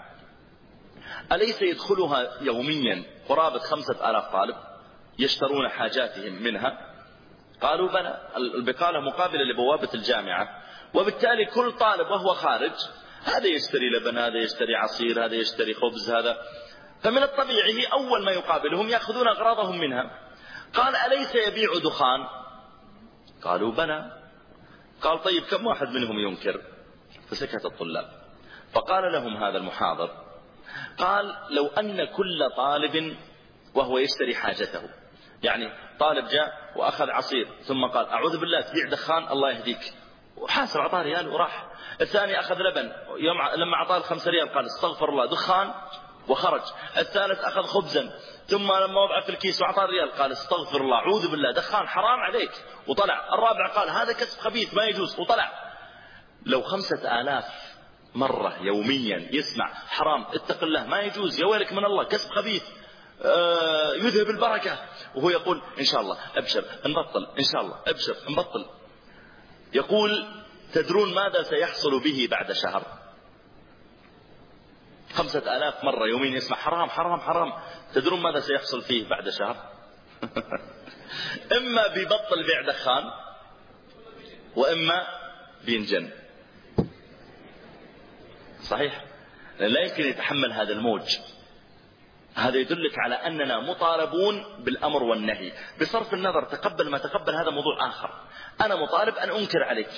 أليس يدخلها يوميا قرابة 5000 طالب يشترون حاجاتهم منها؟ قالوا بلى، البقالة مقابلة لبوابة الجامعة، وبالتالي كل طالب وهو خارج هذا يشتري لبن، هذا يشتري عصير، هذا يشتري خبز، هذا، فمن الطبيعي أول ما يقابلهم يأخذون أغراضهم منها. قال أليس يبيع دخان؟ قالوا بلى. قال طيب كم واحد منهم ينكر؟ فسكت الطلاب. فقال لهم هذا المحاضر، قال لو أن كل طالب وهو يشتري حاجته، يعني طالب جاء وأخذ عصير ثم قال أعوذ بالله تبيع دخان، الله يهديك، وحاسب أعطاه ريال وراح. الثاني أخذ لبن، لما أعطاه 5 ريال قال استغفر الله دخان وخرج. الثالث أخذ خبزا، ثم لما وضع في الكيس وأعطاه ريال قال استغفر الله أعوذ بالله دخان حرام عليك وطلع. الرابع قال هذا كسب خبيث ما يجوز وطلع. لو 5000 مرة يوميا يسمع حرام اتق الله ما يجوز يا ويلك من الله كسب خبيث يذهب البركة، وهو يقول إن شاء الله أبشر نبطل، إن شاء الله أبشر نبطل، يقول تدرون ماذا سيحصل به بعد شهر؟ 5000 مرة يومين يسمع حرام حرام حرام، تدرون ماذا سيحصل فيه بعد شهر؟ إما بيبطل بيع دخان، وإما بينجن. صحيح، لا يمكن يتحمل هذا الموج. هذا يدلك على أننا مطالبون بالأمر والنهي بصرف النظر تقبل ما تقبل، هذا موضوع آخر. أنا مطالب أن أنكر عليك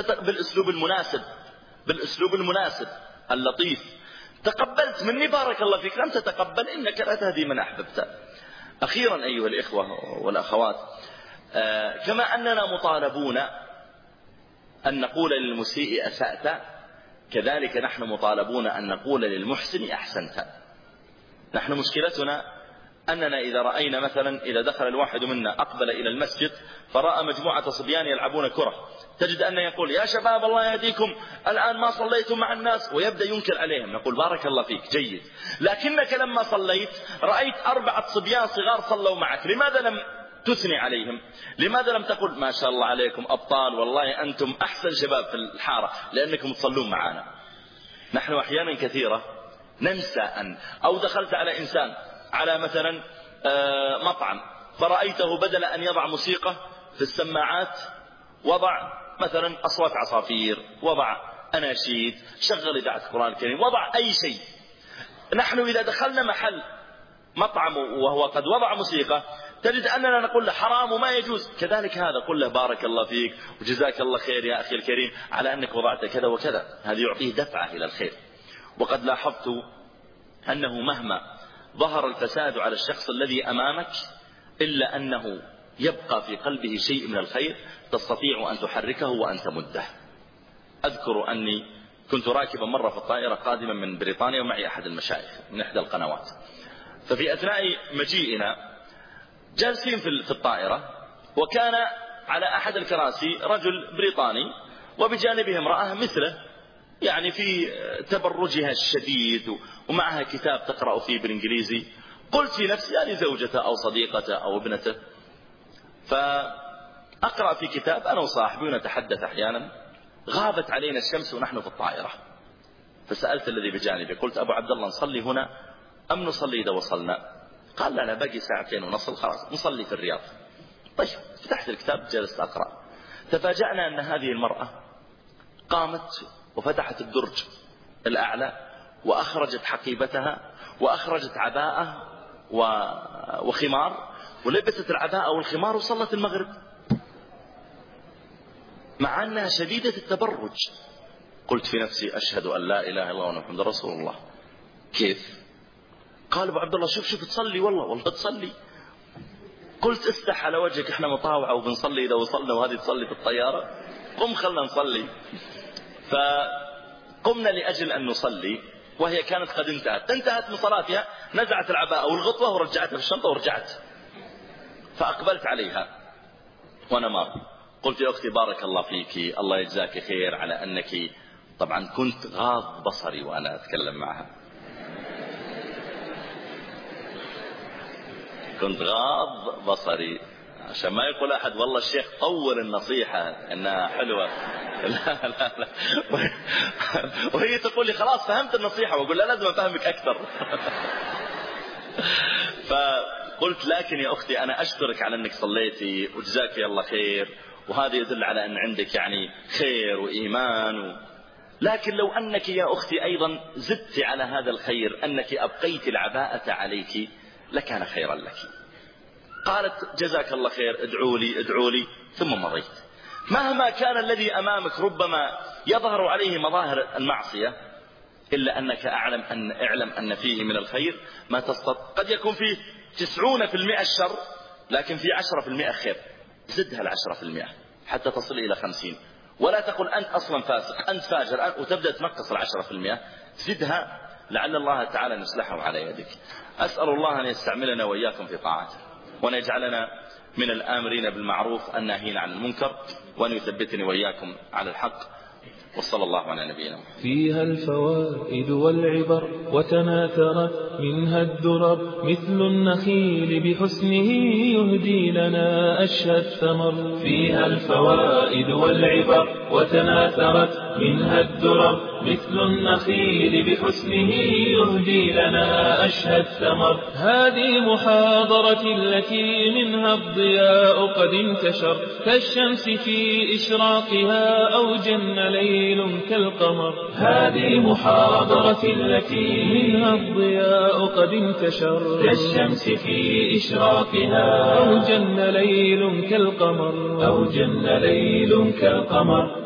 بالأسلوب المناسب اللطيف. تقبلت مني بارك الله فيك، لم تتقبل إنك لا تهدي من أحببت. أخيرا أيها الإخوة والأخوات، كما أننا مطالبون أن نقول للمسيء أسأت، كذلك نحن مطالبون أن نقول للمحسن أحسنت. نحن مشكلتنا أننا إذا رأينا مثلا إذا دخل الواحد منا أقبل إلى المسجد فرأى مجموعة صبيان يلعبون كرة، تجد أن يقول يا شباب الله يهديكم الآن ما صليتم مع الناس، ويبدأ ينكر عليهم. نقول بارك الله فيك جيد، لكنك لما صليت رأيت 4 صبيان صغار صلوا معك، لماذا لم تثني عليهم؟ لماذا لم تقول ما شاء الله عليكم أبطال، والله أنتم أحسن شباب في الحارة لأنكم تصلون معنا؟ نحن أحيانا كثيرة ننسى أو دخلت على إنسان على مثلا مطعم فرأيته بدل أن يضع موسيقى في السماعات وضع مثلا أصوات عصافير، وضع أناشيد، شغل إذاعة القرآن الكريم، وضع أي شيء. نحن إذا دخلنا محل مطعم وهو قد وضع موسيقى تجد أننا نقول له حرام وما يجوز، كذلك هذا قل له بارك الله فيك وجزاك الله خير يا أخي الكريم على أنك وضعت كذا وكذا، هذا يعطيه دفعة إلى الخير. وقد لاحظت أنه مهما ظهر الفساد على الشخص الذي أمامك إلا أنه يبقى في قلبه شيء من الخير تستطيع أن تحركه وأن تمده. أذكر أني كنت راكبا مرة في الطائرة قادما من بريطانيا ومعي أحد المشايخ من إحدى القنوات، ففي أثناء مجيئنا جالسين في الطائرة، وكان على أحد الكراسي رجل بريطاني وبجانبه امرأة مثله، يعني في تبرجها الشديد ومعها كتاب تقرأ فيه بالإنجليزي. قلت في نفسي يعني زوجته أو صديقته أو ابنته، فأقرأ في كتاب أنا وصاحبي ونتحدث أحيانا، غابت علينا الشمس ونحن في الطائرة، فسألت الذي بجانبي قلت أبو عبد الله نصلي هنا أم نصلي إذا وصلنا؟ قال لا باقي 2 ونص خلاص نصلي في الرياض. طيب فتحت الكتاب جلست أقرأ، تفاجأنا أن هذه المرأة قامت وفتحت الدرج الأعلى وأخرجت حقيبتها وأخرجت عباءة وخمار، ولبست العباءة والخمار وصلت المغرب مع أنها شديدة التبرج. قلت في نفسي أشهد أن لا إله إلا الله وأن محمد رسول الله. كيف؟ قال أبو عبد الله شوف تصلي، والله تصلي. قلت استح على وجهك، احنا مطاوعة وبنصلي إذا وصلنا وهذه تصلي في الطيارة، قم خلنا نصلي. فقمنا لأجل أن نصلي وهي كانت قد انتهت من صلاتها، نزعت العباءة والغطوة ورجعتها في الشنطة ورجعت. فأقبلت عليها وأنا مار، قلت يا أختي بارك الله فيك، الله يجزاك خير على أنك، طبعا كنت غاض بصري وأنا أتكلم معها، كنت غاض بصري عشان ما يقول أحد والله الشيخ طول النصيحة إنها حلوة. لا لا لا، وهي تقول لي خلاص فهمت النصيحة، وأقول لا لازم أفهمك أكثر. فقلت لكن يا أختي أنا أشكرك على أنك صليتي وجزاك الله خير، وهذا يدل على أن عندك يعني خير وإيمان لكن لو أنك يا أختي أيضا زدت على هذا الخير أنك أبقيت العباءة عليك لكان خيرا لك. قالت جزاك الله خير ادعوا لي ثم مضيت. مهما كان الذي أمامك ربما يظهر عليه مظاهر المعصية إلا أنك اعلم أن فيه من الخير ما تستطيع. قد يكون فيه 90% الشر لكن فيه 10% خير، زدها 10% حتى تصل إلى 50. ولا تقل أنت أصلا فاسق أنت فاجر وتبدأ تنقص 10%، زدها لعل الله تعالى نصلحه على يدك. أسأل الله أن يستعملنا وإياكم في طاعته، وأن يجعلنا من الآمرين بالمعروف الناهين عن المنكر، وأن يثبتني وإياكم على الحق. وصلى الله على نبينا محمد. فيها الفوائد والعبر وتناثرت منها الدرر، مثل النخيل بحسنه يهدي لنا أشهى الثمر. فيها الفوائد والعبر وتناثرت منها الدرر، مثل النخيل بحسنه يهدي لنا أشهى الثمر. هذه محاضرة التي منها الضياء قد انتشر، كالشمس في إشراقها أو جن ليل كالقمر. هذه محاضرة التي منها الضياء قد انتشر، كالشمس في إشراقها أو جن ليل كالقمر.